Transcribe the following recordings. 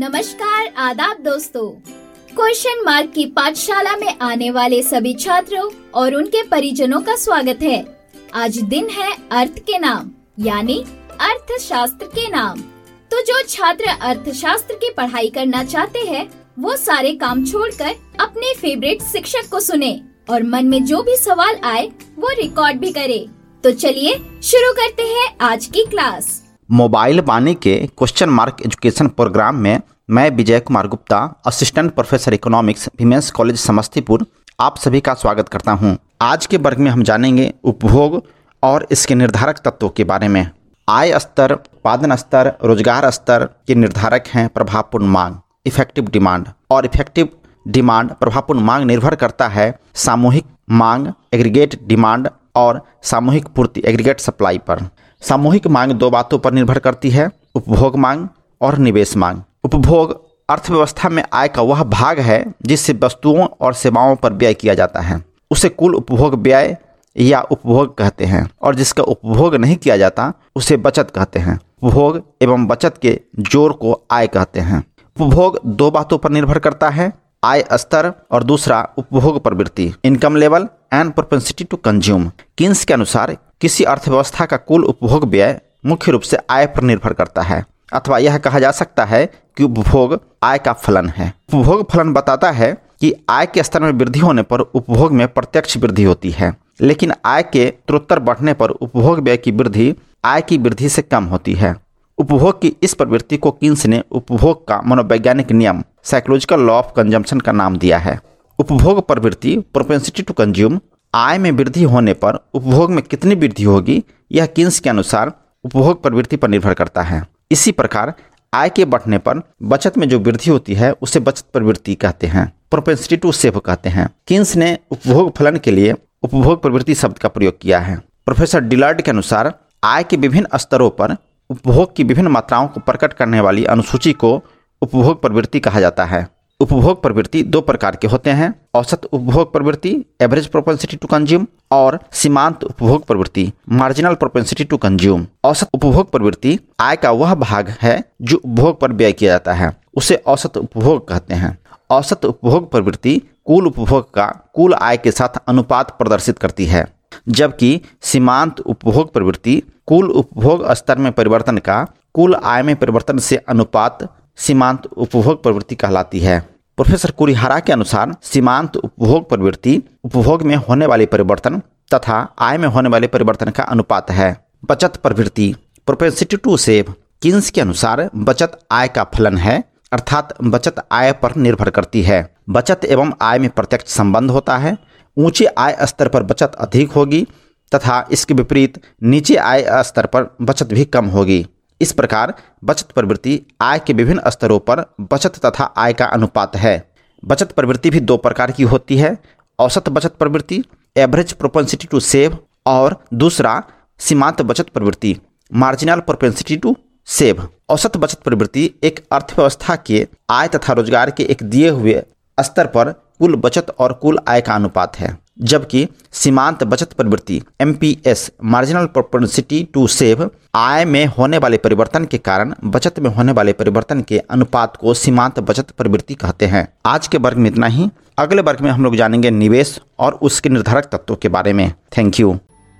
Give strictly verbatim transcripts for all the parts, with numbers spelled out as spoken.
नमस्कार, आदाब दोस्तों। क्वेश्चन मार्क की पाठशाला में आने वाले सभी छात्रों और उनके परिजनों का स्वागत है। आज दिन है अर्थ के नाम यानी अर्थशास्त्र के नाम। तो जो छात्र अर्थशास्त्र की पढ़ाई करना चाहते हैं वो सारे काम छोड़कर अपने फेवरेट शिक्षक को सुने और मन में जो भी सवाल आए वो रिकॉर्ड भी करे। तो चलिए शुरू करते हैं आज की क्लास। मोबाइल वाणी के क्वेश्चन मार्क एजुकेशन प्रोग्राम में मैं Vijay Kumar Gupta, assistant professor economics, women's college Samastipur, आप सभी का स्वागत करता हूं। आज के वर्ग में हम जानेंगे उपभोग और इसके निर्धारक तत्वों के बारे में। आय स्तर, उत्पादन स्तर, रोजगार स्तर के निर्धारक हैं प्रभावपूर्ण मांग, इफेक्टिव डिमांड। और इफेक्टिव डिमांड, प्रभावपूर्ण मांग निर्भर करता है सामूहिक मांग, एग्रीगेट डिमांड और सामूहिक पूर्ति, एग्रीगेट सप्लाई पर। सामूहिक मांग दो बातों पर निर्भर करती है, उपभोग मांग और निवेश मांग। उपभोग अर्थव्यवस्था में आय का वह भाग है जिससे वस्तुओं और सेवाओं पर व्यय किया जाता है, उसे कुल उपभोग व्यय या उपभोग कहते हैं। और जिसका उपभोग नहीं किया जाता उसे बचत कहते हैं। उपभोग एवं बचत के जोड़ को आय कहते हैं। उपभोग दो बातों पर निर्भर करता है, आय स्तर और दूसरा उपभोग प्रवृत्ति, income level and propensity to consume. Keynes के अनुसार किसी अर्थव्यवस्था का कुल उपभोग व्यय मुख्य रूप से आय पर निर्भर करता है, अथवा यह कहा जा सकता है कि उपभोग आय का फलन है। उपभोग फलन बताता है कि आय के स्तर में वृद्धि होने पर उपभोग में प्रत्यक्ष वृद्धि होती है, लेकिन आय के उत्तरोत्तर बढ़ने पर उपभोग व्यय की वृद्धि आय की वृद्धि से कम होती है। उपभोग की इस प्रवृत्ति को किन्स ने उपभोग का मनोवैज्ञानिक नियम, साइकोलॉजिकल लॉ ऑफ कंजम्पशन का नाम दिया है। उपभोग प्रवृत्ति, प्रोपेंसिटी टू कंज्यूम, आय में वृद्धि होने पर उपभोग में कितनी वृद्धि होगी यह किन्स के अनुसार उपभोग प्रवृत्ति पर निर्भर करता है। इसी प्रकार आय के बढ़ने पर बचत में जो वृद्धि होती है उसे बचत प्रवृत्ति कहते हैं, प्रोपेंसिटी टू सेव कहते हैं। किन्स ने उपभोग फलन के लिए उपभोग प्रवृत्ति शब्द का प्रयोग किया है। प्रोफेसर डिलर्ड के अनुसार आय के विभिन्न स्तरों पर उपभोग की विभिन्न मात्राओं को प्रकट करने वाली अनुसूची को उपभोग प्रवृत्ति कहा जाता है। उपभोग प्रवृत्ति दो प्रकार के होते हैं, औसत उपभोग प्रवृत्ति, एवरेज प्रोपेंसिटी टू कंज्यूम, और सीमांत उपभोग प्रवृत्ति, मार्जिनल प्रोपेंसिटी टू कंज्यूम। औसत उपभोग प्रवृत्ति आय का वह भाग है जो उपभोग पर व्यय किया जाता है, उसे औसत उपभोग कहते हैं। औसत उपभोग प्रवृत्ति कुल उपभोग का कुल आय के साथ अनुपात प्रदर्शित करती है, जबकि सीमांत उपभोग प्रवृत्ति कुल उपभोग स्तर में परिवर्तन का कुल आय में परिवर्तन से अनुपात सीमांत उपभोग प्रवृत्ति कहलाती है। प्रोफेसर कुरिहारा के अनुसार सीमांत उपभोग प्रवृत्ति उपभोग में होने वाले परिवर्तन तथा आय में होने वाले परिवर्तन का अनुपात है। बचत प्रवृत्ति, प्रोपेंसिटी टू सेव, किन्स के अनुसार बचत आय का फलन है, अर्थात बचत आय पर निर्भर करती है। बचत एवं आय में प्रत्यक्ष संबंध होता है। ऊंचे आय स्तर पर बचत अधिक होगी तथा इसके विपरीत नीचे आय स्तर पर बचत भी कम होगी। इस प्रकार बचत प्रवृत्ति आय के विभिन्न स्तरों पर बचत तथा आय का अनुपात है। बचत प्रवृत्ति भी दो प्रकार की होती है, औसत बचत प्रवृत्ति, एवरेज प्रोपेंसिटी टू सेव, और दूसरा सीमांत बचत प्रवृत्ति, मार्जिनल प्रोपेंसिटी टू सेव। औसत बचत प्रवृत्ति एक अर्थव्यवस्था के आय तथा रोजगार के एक दिए हुए स्तर पर कुल बचत और कुल आय का अनुपात है, जबकि सीमांत बचत प्रवृत्ति, M P S, marginal propensity to save, आय में होने वाले परिवर्तन के कारण बचत में होने वाले परिवर्तन के अनुपात को सीमांत बचत प्रवृत्ति कहते हैं। आज के वर्ग में इतना ही। अगले वर्ग में हम लोग जानेंगे निवेश और उसके निर्धारक तत्वों के बारे में। Thank you.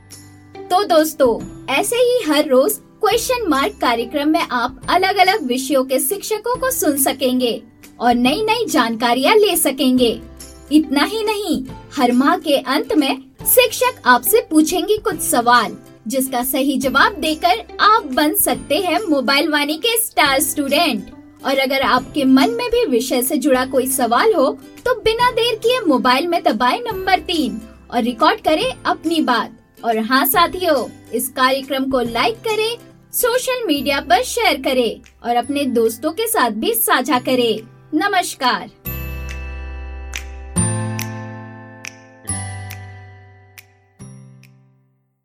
तो दोस्तों, ऐसे ही हर रोज क्वेश्चन मार्क कार्यक्रम में आप अलग अलग विषयों के शिक्षकों को सुन सकेंगे और नई नई जानकारियाँ ले सकेंगे। इतना ही नहीं, हर माह के अंत में शिक्षक आपसे पूछेंगे कुछ सवाल, जिसका सही जवाब देकर आप बन सकते हैं मोबाइल वाणी के स्टार स्टूडेंट। और अगर आपके मन में भी विषय से जुड़ा कोई सवाल हो तो बिना देर किए मोबाइल में दबाएं नंबर तीन और रिकॉर्ड करें अपनी बात। और हाँ साथियों, इस कार्यक्रम को लाइक करें, सोशल मीडिया पर शेयर करें और अपने दोस्तों के साथ भी साझा करें। नमस्कार।